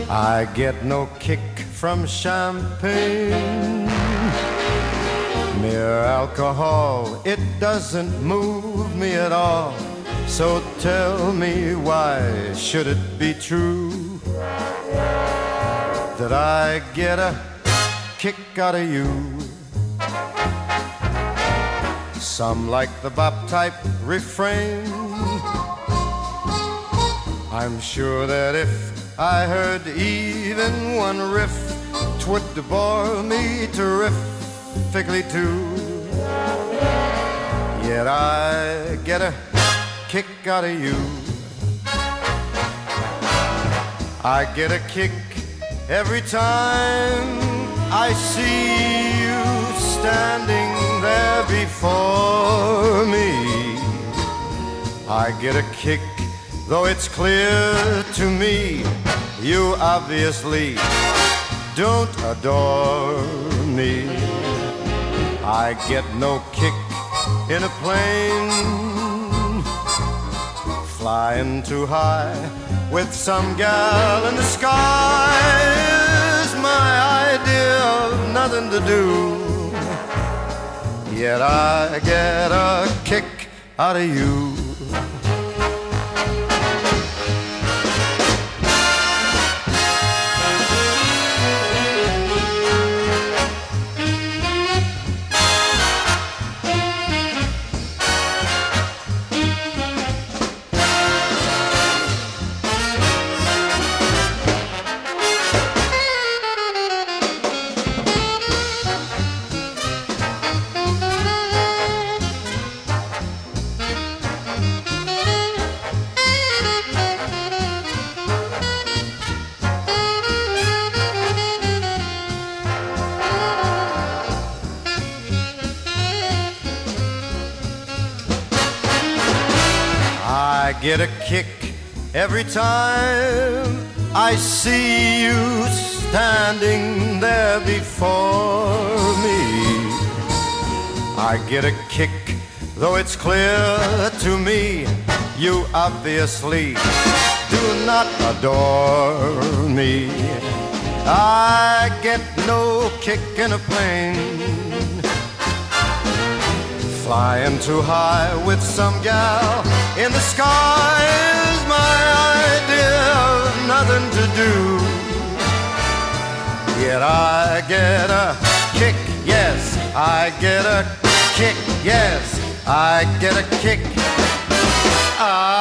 I get no kick from champagne. Mere alcohol, it doesn't move me at all. So tell me, why should it be true that I get a kick out of you? Some like the bop type refrain. I'm sure that if I heard even one riff, 'twould bore me terrifically too. Yet I get a kick out of you. I get a kick every time I see you standing there before me. I get a kick, though it's clear to me you obviously don't adore me. I get no kick in a plane flying too high with some gal in the sky is my idea of nothing to do. Yet I get a kick out of you. I get a kick every time I see you standing there before me. I get a kick, though it's clear to me you obviously do not adore me. I get no kick in a plane flying too high with some gal in the sky is my idea of nothing to do. Yet I get a kick, yes, I get a kick, yes, I get a kick.